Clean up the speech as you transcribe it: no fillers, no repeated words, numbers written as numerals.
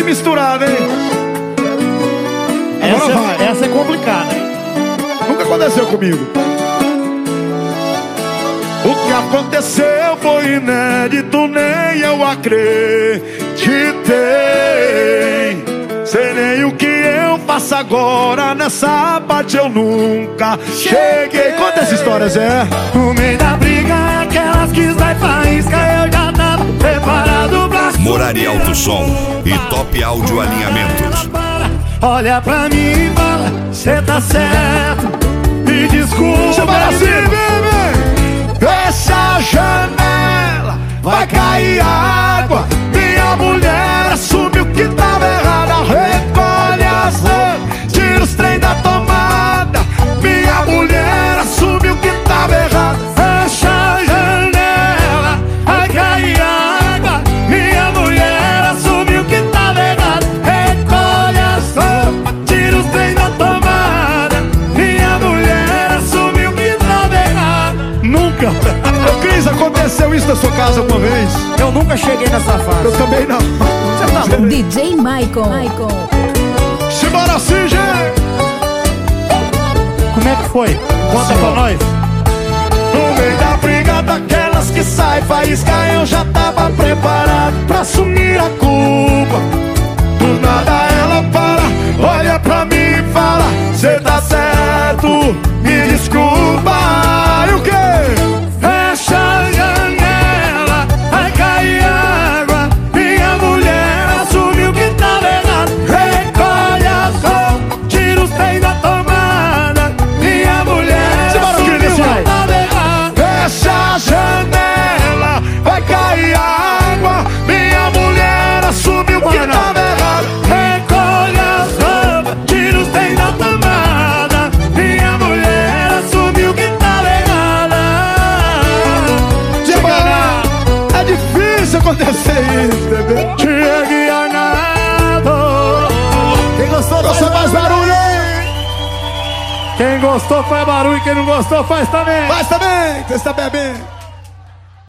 misturada, hein? Essa é complicada, hein? Nunca aconteceu comigo. O que aconteceu foi inédito, nem eu acreditei. Sei nem o que eu faço agora, nessa parte eu nunca cheguei. Conta essa história, Zé. No meio da briga, aquelas que sai faísca, eu já tava preparado pra... Morari Alto Som e Top Áudio Alinhamentos. Olha pra mim e fala, cê tá certo, me desculpa. Você vai assim, bebê. Fecha a janela, vai cair água. Minha mulher assume o que tava errado. Recolhe as roupas, tira os trem da tomada. Minha mulher assume o que tava errado. Fecha a janela, vai cair água. Minha mulher assume o que tava errado. Recolhe as roupas, tira os trem da tomada. Minha mulher assume o que tava errado. Nunca. Ô Cris, aconteceu isso na sua casa alguma vez? Eu nunca cheguei nessa fase. Eu também não. Você tá louco? DJ Maicon. Simbora assim, gente. Como é que foi? Conta pra nós. No meio da briga daquelas que sai faísca, eu já tava preparado pra assumir a culpa. Do nada ela para, olha pra mim e fala, cê tá certo, me desculpa. E o quê? Fecha a janela, vai cair água. Minha mulher assume o que tava errado. Recolhe as roupas, tira os trem da tomada. Minha mulher assume o que tava errado. Fecha a janela, vai cair água. Minha mulher assume o que tava errado. Recolhe as roupas, tira os trem da tomada. Minha mulher assume o que tava errado. É difícil acontecer isso, bebê. Chegue Arnaldo. Quem gostou Você faz barulho aí. Quem gostou faz barulho, quem não gostou faz também. Faz também, você está bebendo.